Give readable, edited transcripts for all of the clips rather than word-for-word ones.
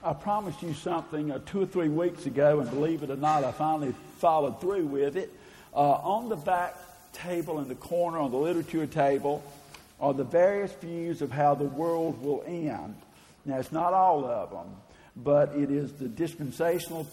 I promised you something 2 or 3 weeks ago, and believe it or not, I finally followed through with it. On the back table in the corner, on the literature table, are the various views of how the world will end. Now, it's not all of them, but it is the dispensational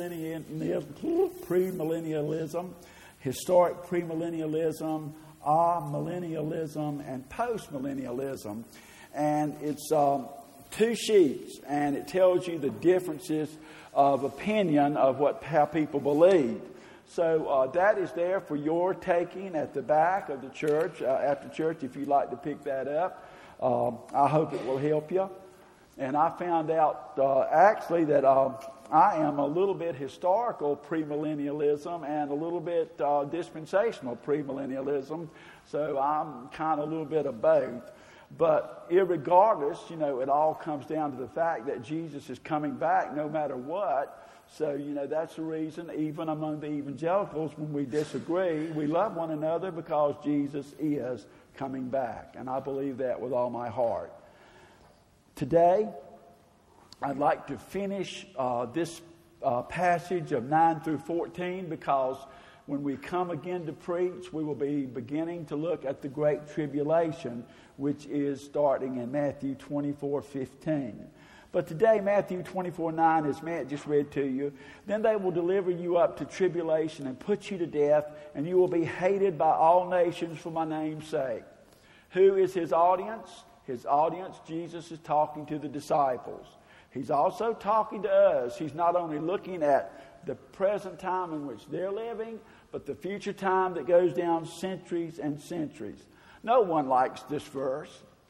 premillennialism, historic premillennialism, amillennialism, and postmillennialism. And it's 2 sheets, and it tells you the differences of opinion of how people believe. So that is there for your taking at the back of the church, after church, if you'd like to pick that up. I hope it will help you. And I found out actually that I am a little bit historical premillennialism and a little bit dispensational premillennialism. So I'm kind of a little bit of both. But irregardless, it all comes down to the fact that Jesus is coming back no matter what. So, that's the reason, even among the evangelicals, when we disagree, we love one another because Jesus is coming back. And I believe that with all my heart. Today, I'd like to finish this passage of 9 through 14 because when we come again to preach, we will be beginning to look at the Great Tribulation, which is starting in Matthew 24:15. But today, Matthew 24:9, as Matt just read to you, then they will deliver you up to tribulation and put you to death, and you will be hated by all nations for my name's sake. Who is his audience? His audience, Jesus is talking to the disciples. He's also talking to us. He's not only looking at the present time in which they're living, but the future time that goes down centuries and centuries. No one likes this verse.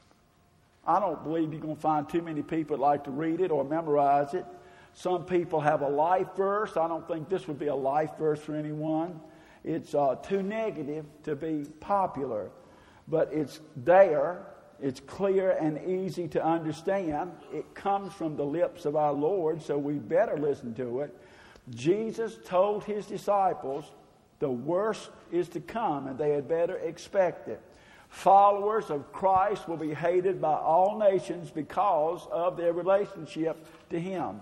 I don't believe you're going to find too many people that like to read it or memorize it. Some people have a life verse. I don't think this would be a life verse for anyone. It's too negative to be popular. But it's there. It's clear and easy to understand. It comes from the lips of our Lord, so we better listen to it. Jesus told his disciples the worst is to come, and they had better expect it. Followers of Christ will be hated by all nations because of their relationship to him.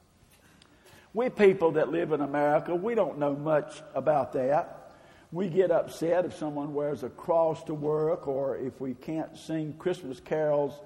We people that live in America, we don't know much about that. We get upset if someone wears a cross to work, or if we can't sing Christmas carols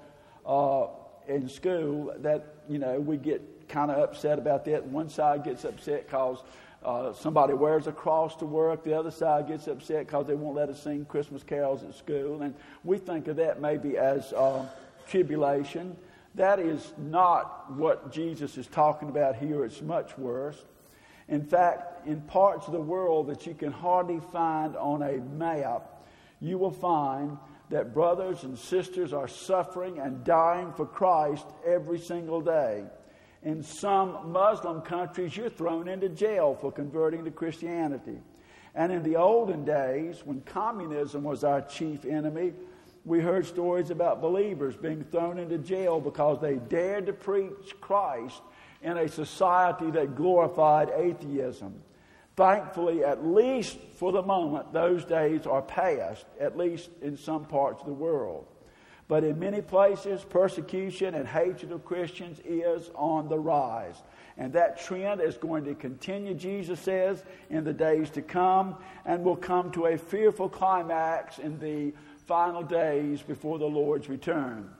in school. That we get kind of upset about that. One side gets upset because somebody wears a cross to work. The other side gets upset because they won't let us sing Christmas carols at school. And we think of that maybe as tribulation. That is not what Jesus is talking about here. It's much worse. In fact, in parts of the world that you can hardly find on a map, you will find that brothers and sisters are suffering and dying for Christ every single day. In some Muslim countries, you're thrown into jail for converting to Christianity. And in the olden days, when communism was our chief enemy, we heard stories about believers being thrown into jail because they dared to preach Christ in a society that glorified atheism. Thankfully, at least for the moment, those days are past, at least in some parts of the world. But in many places, persecution and hatred of Christians is on the rise. And that trend is going to continue, Jesus says, in the days to come, and will come to a fearful climax in the final days before the Lord's return.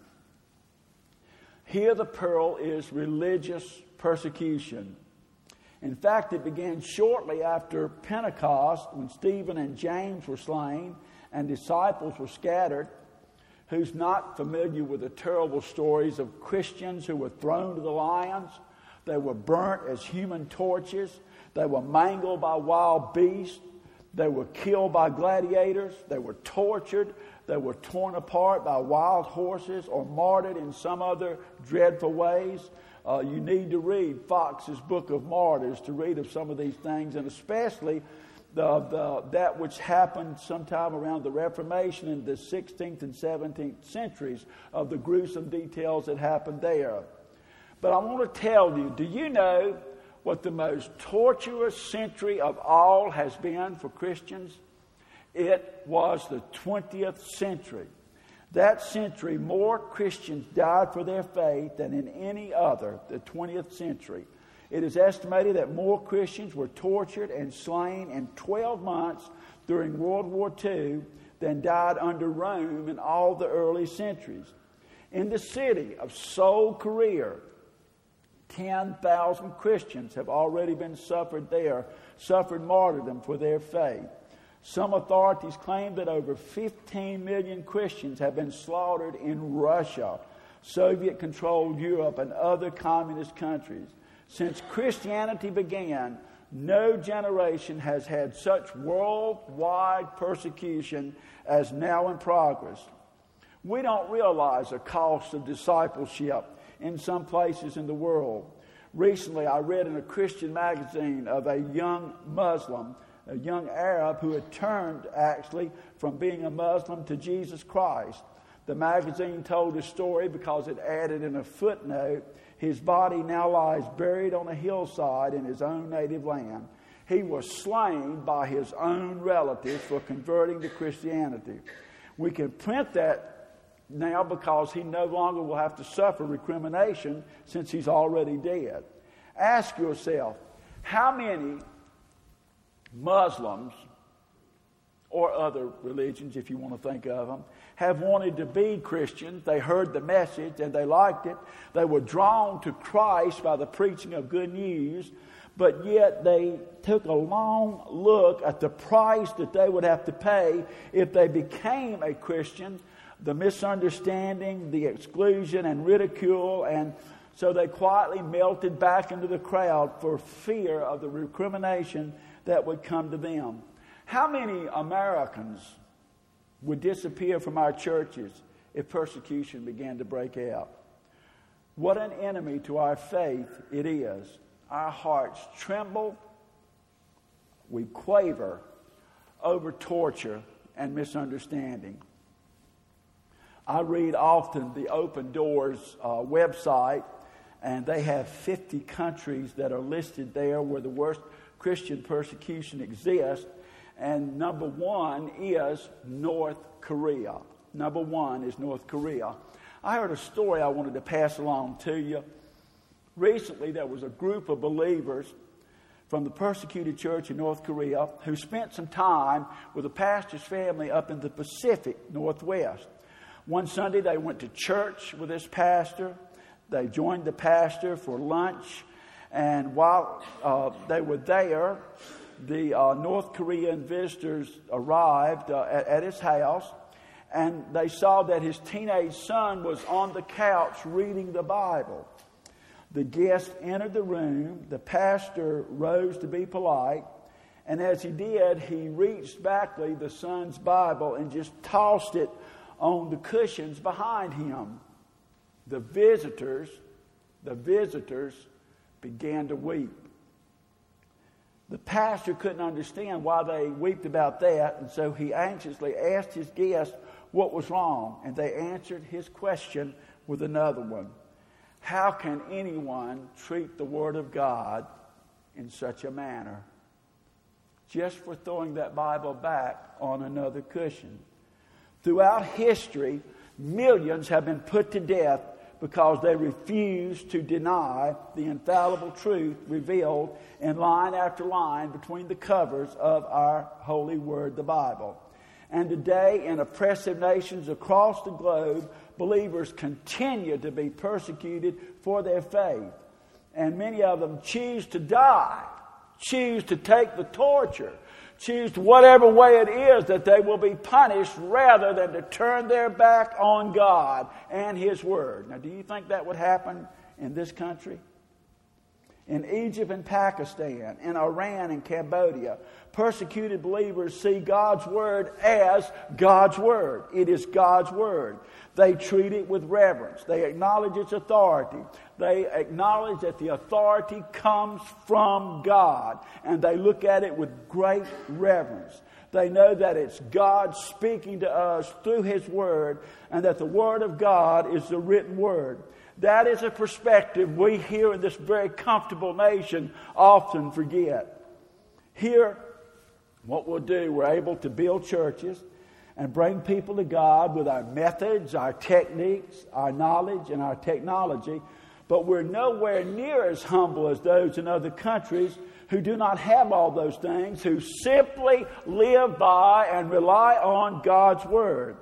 Here the pearl is religious persecution. In fact, it began shortly after Pentecost, when Stephen and James were slain and disciples were scattered. Who's not familiar with the terrible stories of Christians who were thrown to the lions? They were burnt as human torches. They were mangled by wild beasts. They were killed by gladiators. They were tortured. They were torn apart by wild horses or martyred in some other dreadful ways. You need to read Fox's Book of Martyrs to read of some of these things, and especially that which happened sometime around the Reformation in the 16th and 17th centuries, of the gruesome details that happened there. But I want to tell you, do you know what the most torturous century of all has been for Christians? It was the 20th century. That century, more Christians died for their faith than in any other, the 20th century. It is estimated that more Christians were tortured and slain in 12 months during World War II than died under Rome in all the early centuries. In the city of Seoul, Korea, 10,000 Christians have already been suffered martyrdom for their faith. Some authorities claim that over 15 million Christians have been slaughtered in Russia, Soviet-controlled Europe, and other communist countries. Since Christianity began, no generation has had such worldwide persecution as now in progress. We don't realize the cost of discipleship in some places in the world. Recently, I read in a Christian magazine of a young Muslim, a young Arab who had turned actually from being a Muslim to Jesus Christ. The magazine told his story because it added in a footnote, his body now lies buried on a hillside in his own native land. He was slain by his own relatives for converting to Christianity. We can print that now because he no longer will have to suffer recrimination since he's already dead. Ask yourself, how many Muslims or other religions, if you want to think of them, have wanted to be Christians? They heard the message and they liked it. They were drawn to Christ by the preaching of good news, but yet they took a long look at the price that they would have to pay if they became a Christian, the misunderstanding, the exclusion and ridicule, and so they quietly melted back into the crowd for fear of the recrimination that would come to them. How many Americans would disappear from our churches if persecution began to break out? What an enemy to our faith it is. Our hearts tremble, we quaver over torture and misunderstanding. I read often the Open Doors website, and they have 50 countries that are listed there where the worst Christian persecution exists, and number one is North Korea. Number one is North Korea. I heard a story I wanted to pass along to you. Recently, there was a group of believers from the persecuted church in North Korea who spent some time with a pastor's family up in the Pacific Northwest. One Sunday, they went to church with this pastor. They joined the pastor for lunch. And while they were there, the North Korean visitors arrived at his house, and they saw that his teenage son was on the couch reading the Bible. The guest entered the room. The pastor rose to be polite, and as he did, he reached back the son's Bible and just tossed it on the cushions behind him. The visitors began to weep. The pastor couldn't understand why they wept about that, and so he anxiously asked his guests what was wrong, and they answered his question with another one. How can anyone treat the Word of God in such a manner? Just for throwing that Bible back on another cushion. Throughout history, millions have been put to death because they refuse to deny the infallible truth revealed in line after line between the covers of our holy word, the Bible. And today, in oppressive nations across the globe, believers continue to be persecuted for their faith. And many of them choose to die, choose to take the torture, choose whatever way it is that they will be punished rather than to turn their back on God and His Word. Now, do you think that would happen in this country? In Egypt and Pakistan, in Iran and Cambodia, persecuted believers see God's Word as God's Word. It is God's Word. They treat it with reverence. They acknowledge its authority. They acknowledge that the authority comes from God, and they look at it with great reverence. They know that it's God speaking to us through His Word, and that the Word of God is the written Word. That is a perspective we here in this very comfortable nation often forget. Here, what we'll do, we're able to build churches, and bring people to God with our methods, our techniques, our knowledge, and our technology. But we're nowhere near as humble as those in other countries who do not have all those things, who simply live by and rely on God's Word.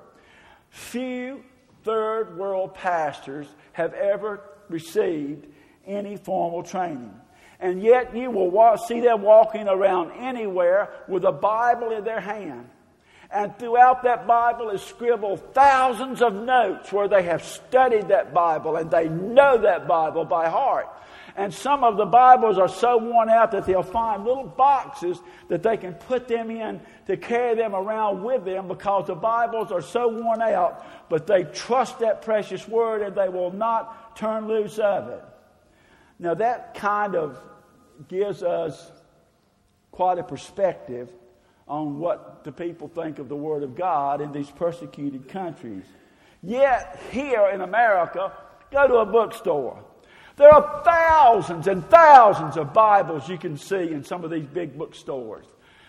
Few third world pastors have ever received any formal training. And yet you will see them walking around anywhere with a Bible in their hand. And throughout that Bible is scribbled thousands of notes where they have studied that Bible and they know that Bible by heart. And some of the Bibles are so worn out that they'll find little boxes that they can put them in to carry them around with them because the Bibles are so worn out. But they trust that precious Word and they will not turn loose of it. Now that kind of gives us quite a perspective on what the people think of the Word of God in these persecuted countries. Yet, here in America, go to a bookstore. There are thousands and thousands of Bibles you can see in some of these big bookstores.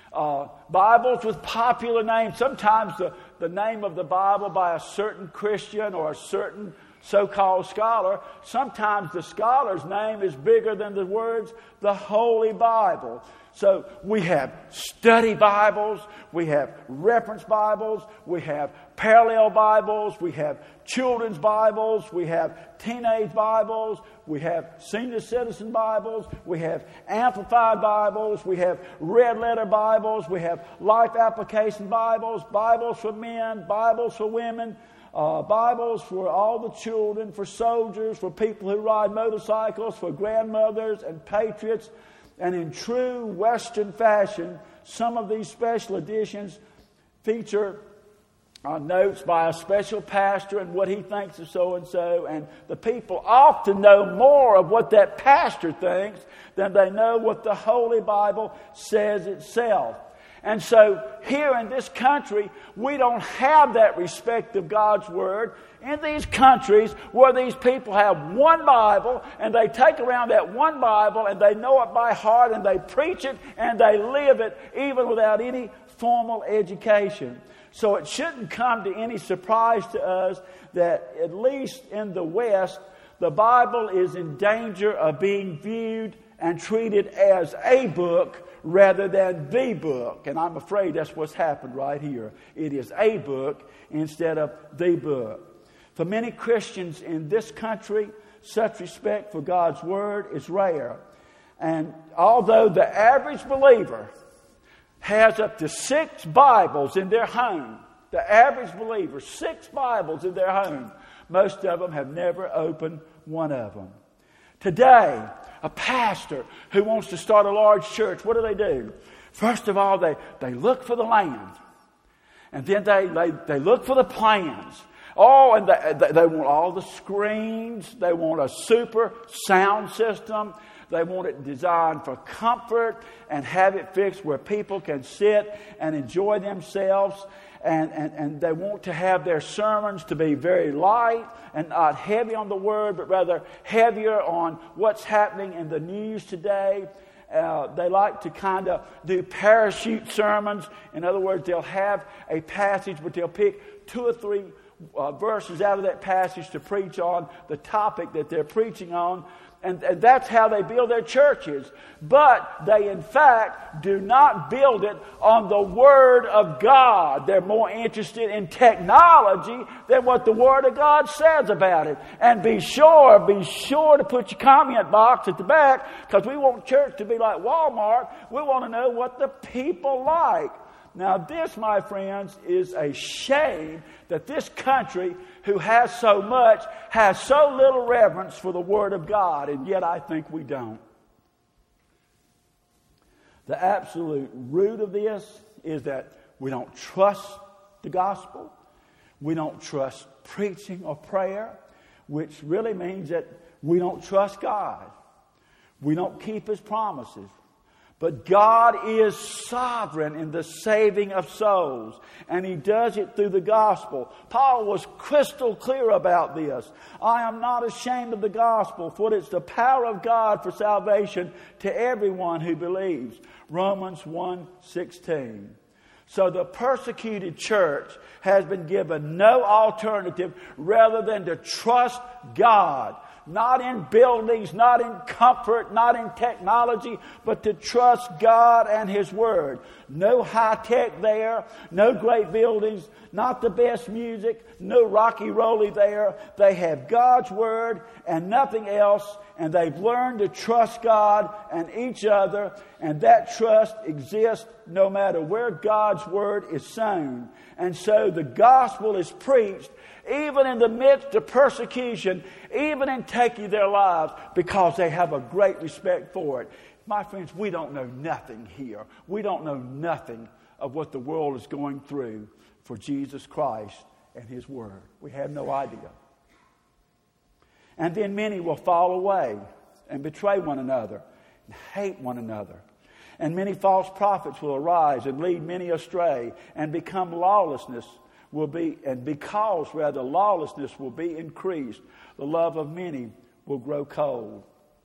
Bibles with popular names. Sometimes the name of the Bible by a certain Christian or a certain so-called scholar. Sometimes the scholar's name is bigger than the words, the Holy Bible. So we have study Bibles, we have reference Bibles, we have parallel Bibles, we have children's Bibles, we have teenage Bibles, we have senior citizen Bibles, we have amplified Bibles, we have red letter Bibles, we have life application Bibles, Bibles for men, Bibles for women, Bibles for all the children, for soldiers, for people who ride motorcycles, for grandmothers and patriots. And in true Western fashion, some of these special editions feature notes by a special pastor and what he thinks of so-and-so. And the people often know more of what that pastor thinks than they know what the Holy Bible says itself. And so here in this country, we don't have that respect of God's Word. In these countries where these people have one Bible and they take around that one Bible and they know it by heart and they preach it and they live it even without any formal education. So it shouldn't come to any surprise to us that at least in the West, the Bible is in danger of being viewed and treated as a book rather than the book. And I'm afraid that's what's happened right here. It is a book instead of the book. For many Christians in this country, such respect for God's Word is rare. And although the average believer has up to 6 Bibles in their home, the average believer, 6 Bibles in their home, most of them have never opened one of them. Today, a pastor who wants to start a large church, what do? First of all, they look for the land. And then they look for the plans. Oh, and they want all the screens. They want a super sound system. They want it designed for comfort and have it fixed where people can sit and enjoy themselves. And they want to have their sermons to be very light and not heavy on the Word, but rather heavier on what's happening in the news today. They like to kind of do parachute sermons. In other words, they'll have a passage, but they'll pick 2 or 3 verses out of that passage to preach on the topic that they're preaching on. And that's how they build their churches. But they, in fact, do not build it on the Word of God. They're more interested in technology than what the Word of God says about it. And be sure to put your comment box at the back, because we want church to be like Walmart. We want to know what the people like. Now this, my friends, is a shame that this country, who has so much, has so little reverence for the Word of God, and yet I think we don't. The absolute root of this is that we don't trust the gospel. We don't trust preaching or prayer, which really means that we don't trust God. We don't keep His promises. But God is sovereign in the saving of souls, and He does it through the gospel. Paul was crystal clear about this. I am not ashamed of the gospel, for it's the power of God for salvation to everyone who believes. Romans 1:16. So the persecuted church has been given no alternative rather than to trust God. Not in buildings, not in comfort, not in technology, but to trust God and His Word. No high tech there, no great buildings, not the best music, no rocky rolly there. They have God's Word and nothing else, and they've learned to trust God and each other, and that trust exists no matter where God's Word is sown. And so the gospel is preached even in the midst of persecution, even in taking their lives, because they have a great respect for it. My friends, we don't know nothing here. We don't know nothing of what the world is going through for Jesus Christ and His Word. We have no idea. And then many will fall away and betray one another and hate one another. And many false prophets will arise and lead many astray, and become lawlessness will be, and because rather lawlessness will be increased, the love of many will grow cold.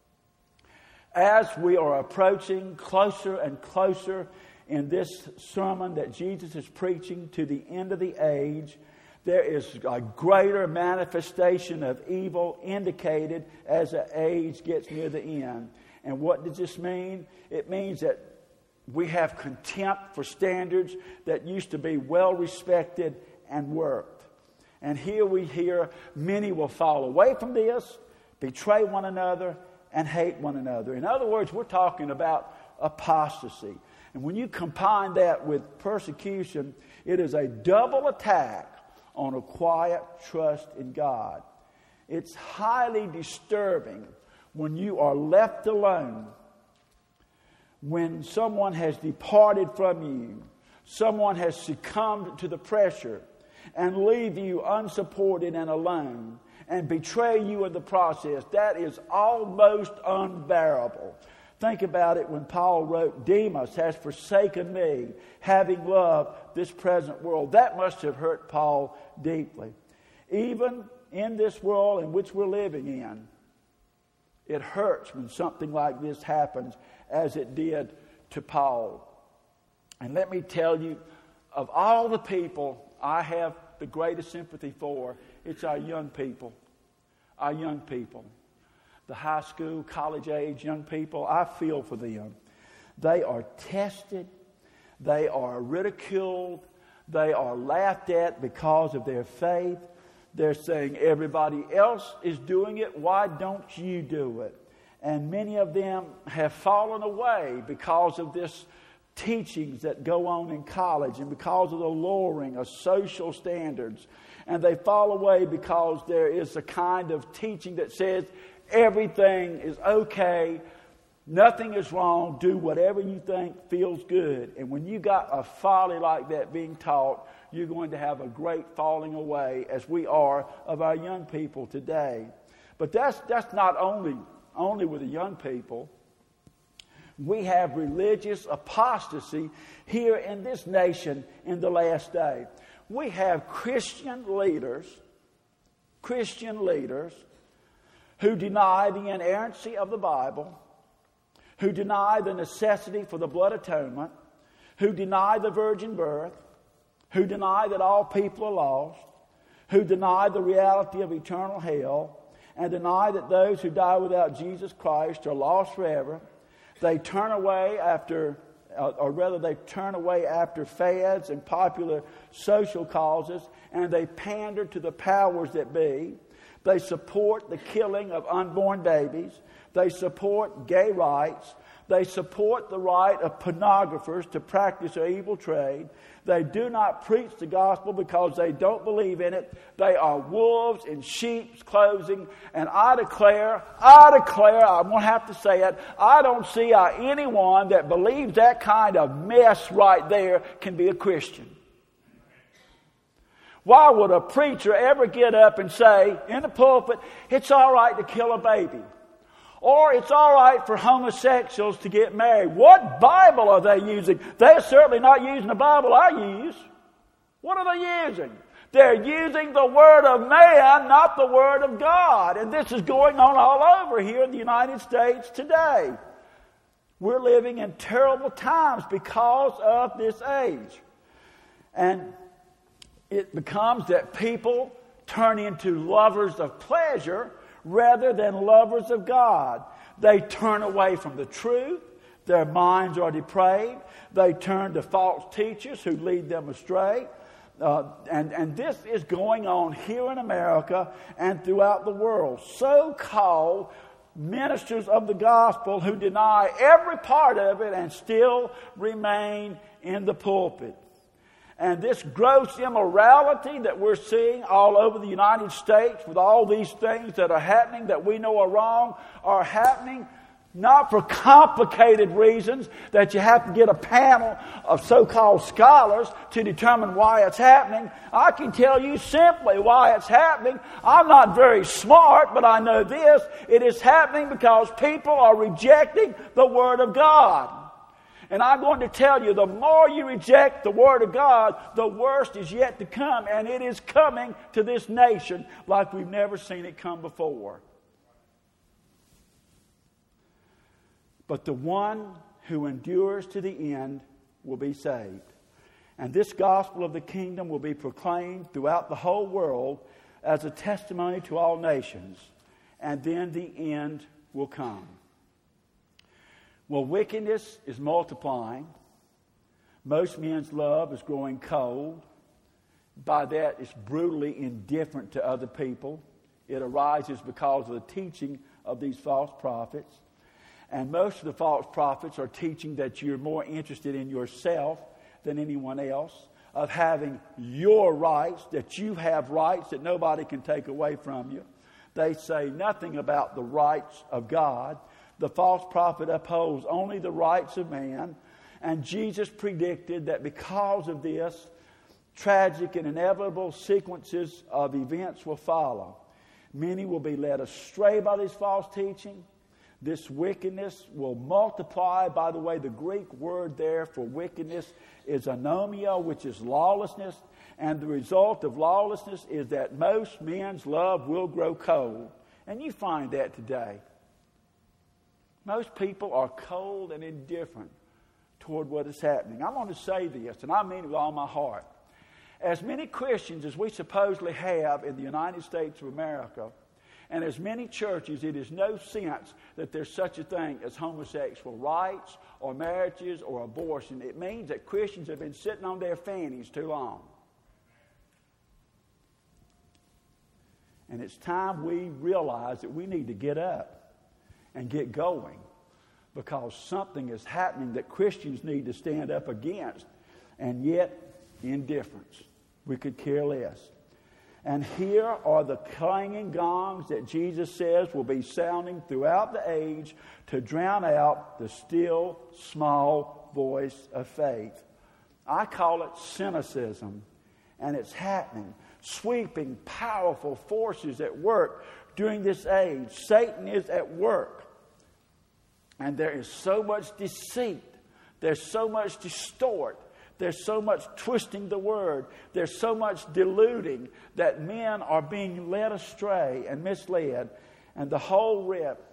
As we are approaching closer and closer in this sermon that Jesus is preaching to the end of the age, there is a greater manifestation of evil indicated as the age gets near the end. And what does this mean? It means that we have contempt for standards that used to be well respected and worked. And here we hear many will fall away from this, betray one another, and hate one another. In other words, we're talking about apostasy. And when you combine that with persecution, it is a double attack on a quiet trust in God. It's highly disturbing when you are left alone, when someone has departed from you, someone has succumbed to the pressure, and leave you unsupported and alone, and betray you in the process. That is almost unbearable. Think about it when Paul wrote, Demas has forsaken me, having loved this present world. That must have hurt Paul deeply. Even in this world in which we're living in, it hurts when something like this happens, as it did to Paul. And let me tell you, of all the people I have the greatest sympathy for, it's our young people. Our young people. The high school, college age young people, I feel for them. They are tested. They are ridiculed. They are laughed at because of their faith. They're saying everybody else is doing it. Why don't you do it? And many of them have fallen away because of this teachings that go on in college and because of the lowering of social standards. And they fall away because there is a kind of teaching that says everything is okay, nothing is wrong, do whatever you think feels good. And when you got a folly like that being taught, you're going to have a great falling away, as we are of our young people today. But that's not only with the young people. We have religious apostasy here in this nation in the last day. We have Christian leaders who deny the inerrancy of the Bible, who deny the necessity for the blood atonement, who deny the virgin birth, who deny that all people are lost, who deny the reality of eternal hell, and deny that those who die without Jesus Christ are lost forever. They turn away after fads and popular social causes, and they pander to the powers that be. They support the killing of unborn babies. They support gay rights. They support the right of pornographers to practice their evil trade. They do not preach the gospel because they don't believe in it. They are wolves in sheep's clothing. And I declare, I'm going to have to say it, I don't see how anyone that believes that kind of mess right there can be a Christian. Why would a preacher ever get up and say in the pulpit, it's all right to kill a baby? Or it's all right for homosexuals to get married? What Bible are they using? They're certainly not using the Bible I use. What are they using? They're using the Word of man, not the Word of God. And this is going on all over here in the United States today. We're living in terrible times because of this age. And it becomes that people turn into lovers of pleasure rather than lovers of God. They turn away from the truth. Their minds are depraved. They turn to false teachers who lead them astray. And this is going on here in America and throughout the world. So-called ministers of the gospel who deny every part of it and still remain in the pulpit. And this gross immorality that we're seeing all over the United States with all these things that are happening that we know are wrong are happening not for complicated reasons that you have to get a panel of so-called scholars to determine why it's happening. I can tell you simply why it's happening. I'm not very smart, but I know this. It is happening because people are rejecting the Word of God. And I'm going to tell you, the more you reject the Word of God, the worst is yet to come. And it is coming to this nation like we've never seen it come before. But the one who endures to the end will be saved. And this gospel of the kingdom will be proclaimed throughout the whole world as a testimony to all nations. And then the end will come. Well, wickedness is multiplying. Most men's love is growing cold. By that, it's brutally indifferent to other people. It arises because of the teaching of these false prophets. And most of the false prophets are teaching that you're more interested in yourself than anyone else, of having your rights, that you have rights that nobody can take away from you. They say nothing about the rights of God. The false prophet upholds only the rights of man. And Jesus predicted that because of this, tragic and inevitable sequences of events will follow. Many will be led astray by this false teaching. This wickedness will multiply. By the way, the Greek word there for wickedness is anomia, which is lawlessness. And the result of lawlessness is that most men's love will grow cold. And you find that today. Most people are cold and indifferent toward what is happening. I'm going to say this, and I mean it with all my heart. As many Christians as we supposedly have in the United States of America, and as many churches, it is no sense that there's such a thing as homosexual rights or marriages or abortion. It means that Christians have been sitting on their fannies too long. And it's time we realize that we need to get up and get going, because something is happening that Christians need to stand up against, and yet indifference. We could care less. And here are the clanging gongs that Jesus says will be sounding throughout the age to drown out the still, small voice of faith. I call it cynicism, and it's happening. Sweeping, powerful forces at work during this age. Satan is at work. And there is so much deceit. There's so much distort. There's so much twisting the word. There's so much deluding that men are being led astray and misled. And the whole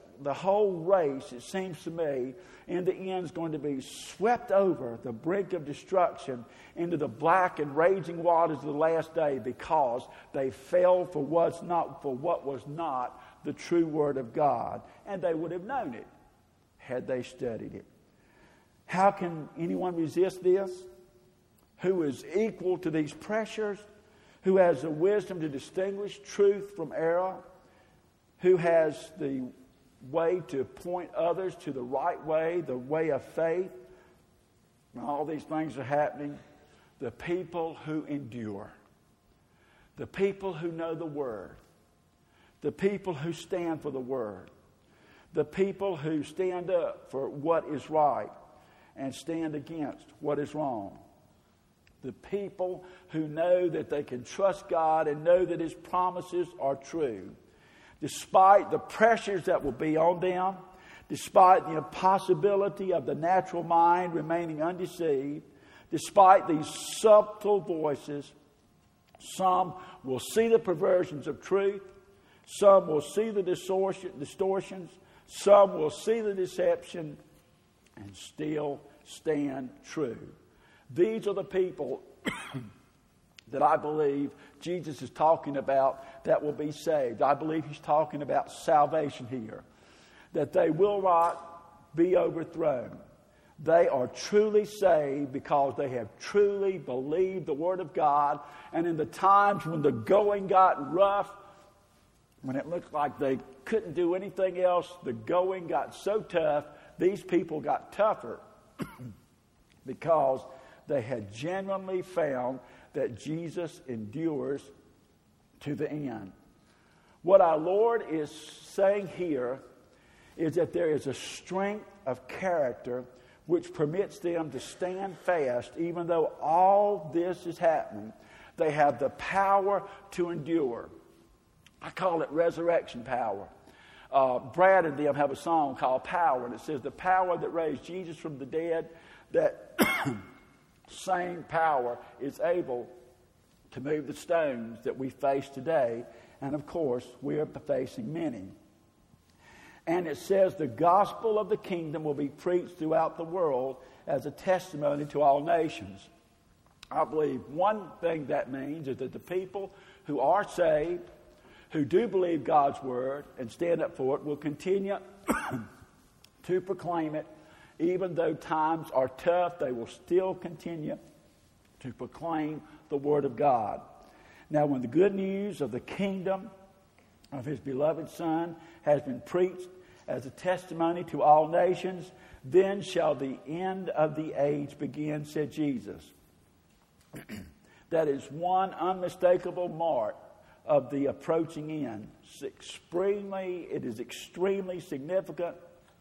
race, it seems to me, in the end is going to be swept over the brink of destruction into the black and raging waters of the last day, because they fell for what was not the true word of God. And they would have known it had they studied it. How can anyone resist this? Who is equal to these pressures? Who has the wisdom to distinguish truth from error? Who has the way to point others to the right way, the way of faith? When all these things are happening, the people who endure, the people who know the Word, the people who stand for the Word, the people who stand up for what is right and stand against what is wrong. The people who know that they can trust God and know that His promises are true. Despite the pressures that will be on them, despite the impossibility of the natural mind remaining undeceived, despite these subtle voices, some will see the perversions of truth, some will see the distortions, some will see the deception, and still stand true. These are the people that I believe Jesus is talking about that will be saved. I believe he's talking about salvation here. That they will not be overthrown. They are truly saved because they have truly believed the Word of God. And in the times when the going got rough, when it looked like they couldn't do anything else, the going got so tough, these people got tougher because they had genuinely found that Jesus endures to the end. What our Lord is saying here is that there is a strength of character which permits them to stand fast even though all this is happening. They have the power to endure. I call it resurrection power. Brad and them have a song called Power, and it says the power that raised Jesus from the dead, that same power is able to move the stones that we face today. And of course, we are facing many. And it says the gospel of the kingdom will be preached throughout the world as a testimony to all nations. I believe one thing that means is that the people who are saved, who do believe God's word and stand up for it, will continue to proclaim it. Even though times are tough, they will still continue to proclaim the word of God. Now, when the good news of the kingdom of his beloved Son has been preached as a testimony to all nations, then shall the end of the age begin, said Jesus. That is one unmistakable mark of the approaching end. It is extremely significant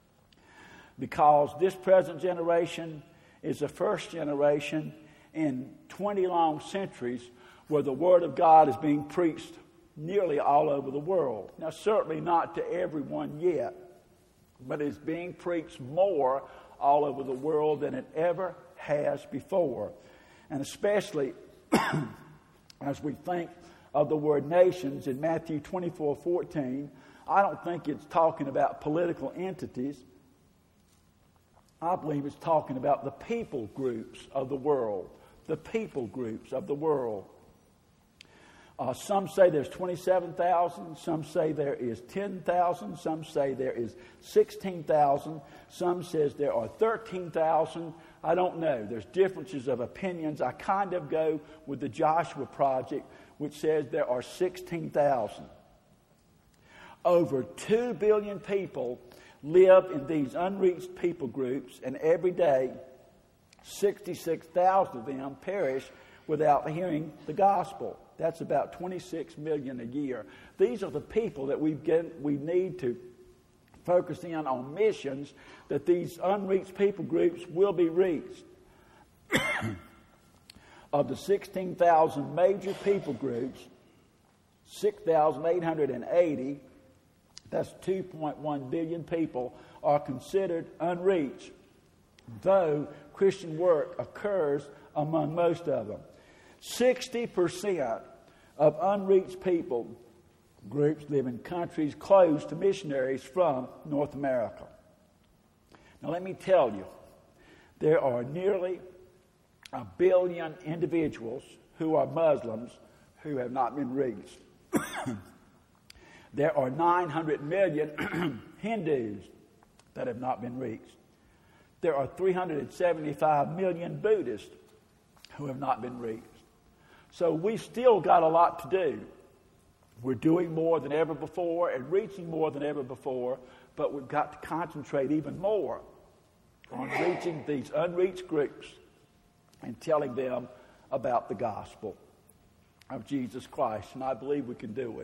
because this present generation is the first generation in 20 long centuries where the Word of God is being preached nearly all over the world. Now, certainly not to everyone yet, but it's being preached more all over the world than it ever has before. And especially as we think of the word nations in Matthew 24:14, I don't think it's talking about political entities. I believe it's talking about the people groups of the world. The people groups of the world. Some say there's 27,000. Some say there is 10,000. Some say there is 16,000. Some says there are 13,000. I don't know. There's differences of opinions. I kind of go with the Joshua Project, which says there are 16,000. Over 2 billion people live in these unreached people groups, and every day 66,000 of them perish without hearing the gospel. That's about 26 million a year. These are the people that we need to focus in on missions, that these unreached people groups will be reached. Of the 16,000 major people groups, 6,880, that's 2.1 billion people, are considered unreached, though Christian work occurs among most of them. 60% of unreached people groups live in countries closed to missionaries from North America. Now let me tell you, there are nearly 1 billion individuals who are Muslims who have not been reached. There are 900 million Hindus that have not been reached. There are 375 million Buddhists who have not been reached. So we've still got a lot to do. We're doing more than ever before and reaching more than ever before, but we've got to concentrate even more on reaching these unreached groups and telling them about the gospel of Jesus Christ. And I believe we can do it.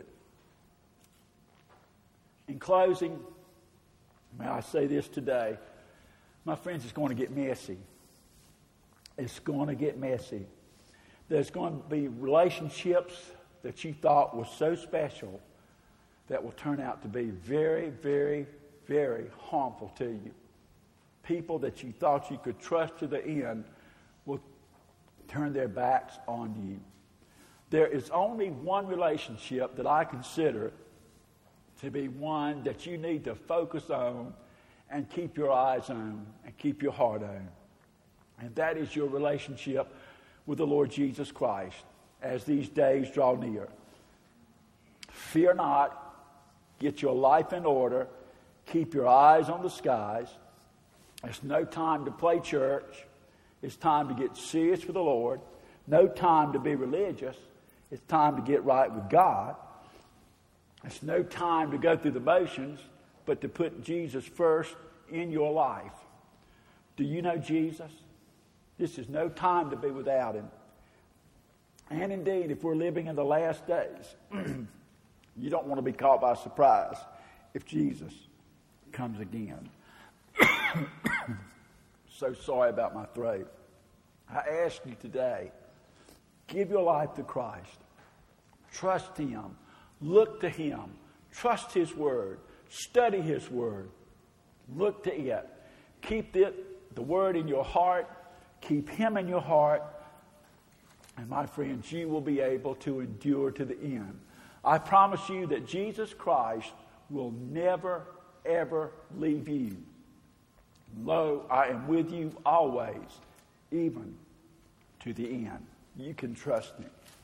In closing, may I say this today, my friends, it's going to get messy. It's going to get messy. There's going to be relationships that you thought was so special that will turn out to be very, very, very harmful to you. People that you thought you could trust to the end will turn their backs on you. There is only one relationship that I consider to be one that you need to focus on and keep your eyes on and keep your heart on. And that is your relationship with the Lord Jesus Christ as these days draw near. Fear not. Get your life in order. Keep your eyes on the skies. It's no time to play church. It's time to get serious with the Lord. No time to be religious. It's time to get right with God. It's no time to go through the motions, but to put Jesus first in your life. Do you know Jesus? This is no time to be without him. And indeed, if we're living in the last days, you don't want to be caught by surprise if Jesus comes again. So sorry about my throat. I ask you today, give your life to Christ. Trust him. Look to him. Trust his word. Study his word. Look to it. Keep the word in your heart. Keep him in your heart. And my friends, you will be able to endure to the end. I promise you that Jesus Christ will never, ever leave you. Lo, I am with you always, even to the end. You can trust him.